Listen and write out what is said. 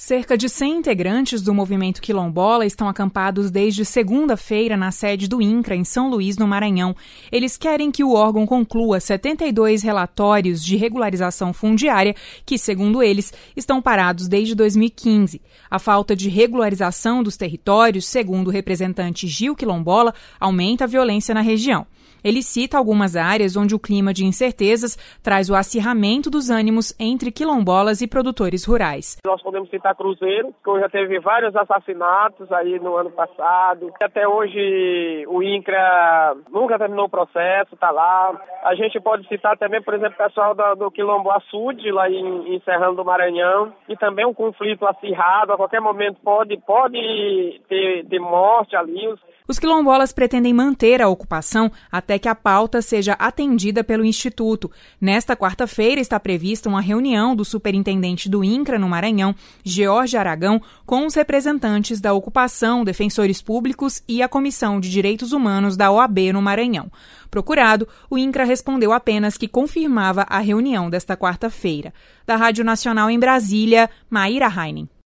Cerca de 100 integrantes do movimento quilombola estão acampados desde segunda-feira na sede do INCRA, em São Luís, no Maranhão. Eles querem que o órgão conclua 72 relatórios de regularização fundiária que, segundo eles, estão parados desde 2015. A falta de regularização dos territórios, segundo o representante Gil Quilombola, aumenta a violência na região. Ele cita algumas áreas onde o clima de incertezas traz o acirramento dos ânimos entre quilombolas e produtores rurais. Nós podemos citar Cruzeiro, que já teve vários assassinatos aí no ano passado. Até hoje o INCRA nunca terminou o processo, está lá. A gente pode citar também, por exemplo, o pessoal do Quilombo Açude, lá em Serrano do Maranhão, e também um conflito acirrado. A qualquer momento pode ter morte ali. Os quilombolas pretendem manter a ocupação até que a pauta seja atendida pelo Instituto. Nesta quarta-feira está prevista uma reunião do superintendente do INCRA no Maranhão, George Aragão, com os representantes da ocupação, defensores públicos e a Comissão de Direitos Humanos da OAB no Maranhão. Procurado, o INCRA respondeu apenas que confirmava a reunião desta quarta-feira. Da Rádio Nacional em Brasília, Maíra Heinen.